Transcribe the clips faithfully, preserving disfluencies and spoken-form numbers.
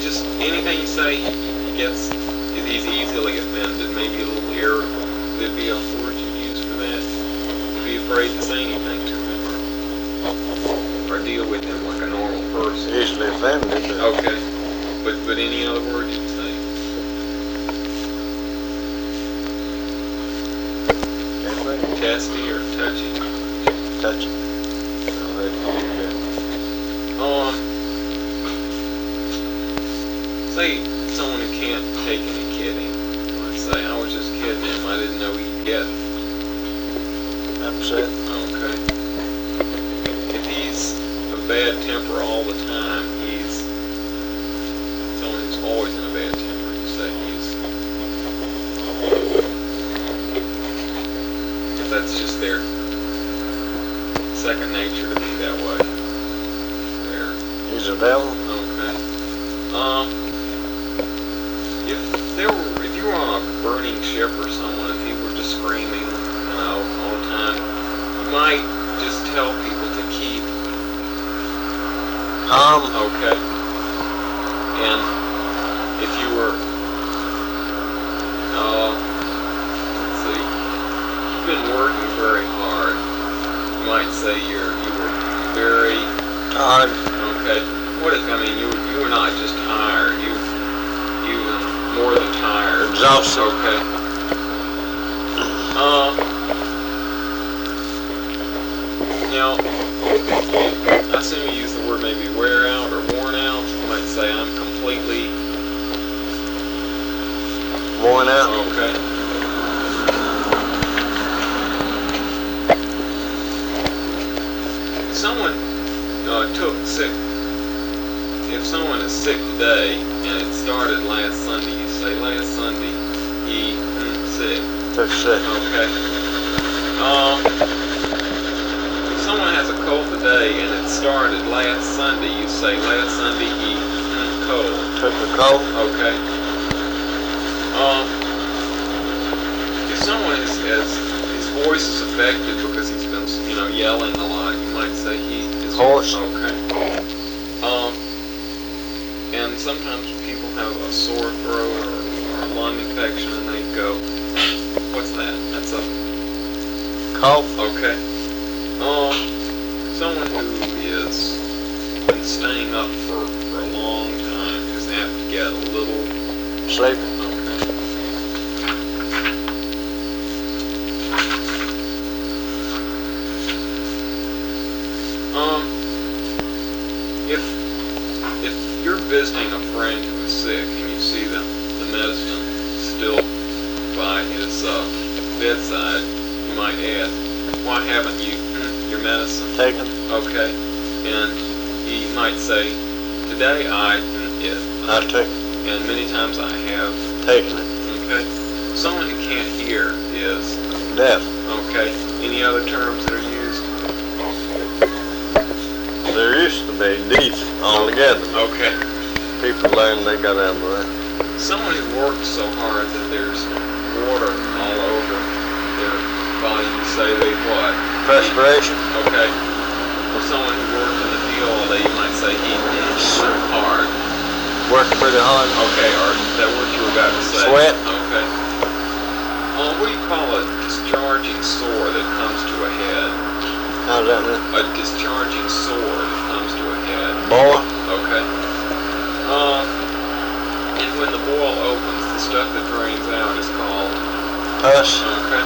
just anything you say gets he's easily offended. Maybe a little irritable. There'd be a word you use for that. Be afraid to say anything to him, or, or deal with him like a normal person. Easily offended. Okay, but but any other word you'd say? Testy or touchy? Touchy. Um, say someone who can't take any kidding. Let's say, I was just kidding him. I didn't know he'd get upset. Okay. If he's a bad temper all the time, he's someone who's always in a bad temper. You say he's. If that's just their second nature to be that way. There. He's a devil. Okay. Um. If there were, if you were on a burning ship or someone, if he were just screaming, you know, all the time, you might just tell people to keep calm. Okay. And if you were, uh, let's see, you've been working very hard. You might say you're you were very tired. Okay. What is? I mean, you you were not just tired. You you were more than tired. Exhausted. Okay. Uh. Now, I assume you use the word maybe wear out or worn out. You might say I'm completely worn out. Okay. Someone uh, took sick. If someone is sick today and it started last Sunday, you say last Sunday he mm, sick. Took sick. Okay. Um. If someone has a cold today and it started last Sunday, you say last Sunday he mm, cold. Took a cold. Okay. Um. If someone is, has his voice is affected because he's been, you know, yelling a lot, you might say he is hoarse. Okay. Um. And sometimes people have a sore throat or, or a lung infection and they go, what's that? That's a cough. Okay. Um, someone who is been staying up for, for a long time is apt to get a little sleepy. Okay. Um, if if you're visiting a friend who is sick and you see them, the medicine still by his uh, bedside, you might ask, why haven't you your medicine taken? Okay. And he might say, today I it. I took it. And many times I have taken it. Okay. Someone who can't hear is deaf. Okay. Any other terms that are used? There used to be deaf altogether. Okay. People learned they got out of that. Someone who worked so hard that there's water all over their body, you say they what? Perspiration. Okay. Or someone who worked in the field all day, you might say he worked hard. Worked pretty hard. Okay, or that word you were about to say. Sweat. Okay. Uh, what do you call a discharging sore that comes to a head? How's that mean? A discharging sore that comes to a head. Boil. Okay. Uh, and when the boil opens, the stuff that drains out is called pus. Okay.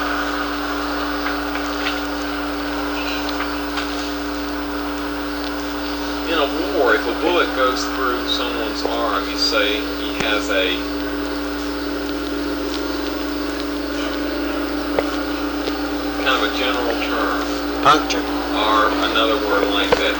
In a war, if a bullet goes through someone's arm, you say he has a kind of a general term. Puncture. Or another word like that.